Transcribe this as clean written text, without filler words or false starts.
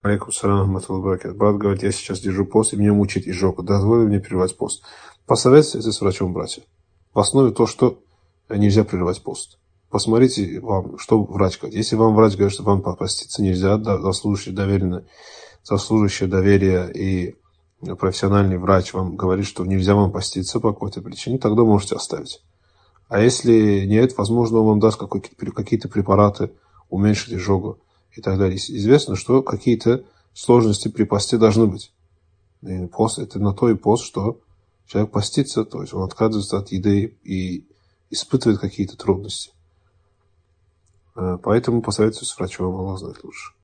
Алейкум салям, брат говорит, я сейчас держу пост, и меня мучает изжога. Дозволили мне прерывать пост. Посоветуйтесь с врачом, братья. В основе то, что нельзя прерывать пост. Посмотрите, вам, что врач говорит. Если вам врач говорит, что вам поститься нельзя, заслуживающий доверия и профессиональный врач вам говорит, что нельзя вам поститься по какой-то причине, тогда можете оставить. А если нет, возможно, он вам даст какие-то препараты, уменьшить изжогу и так далее. Известно, что какие-то сложности при посте должны быть. И пост – это на то и пост, что человек постится, то есть он отказывается от еды и испытывает какие-то трудности. Поэтому посоветуйтесь с врачом, Аллах знает лучше.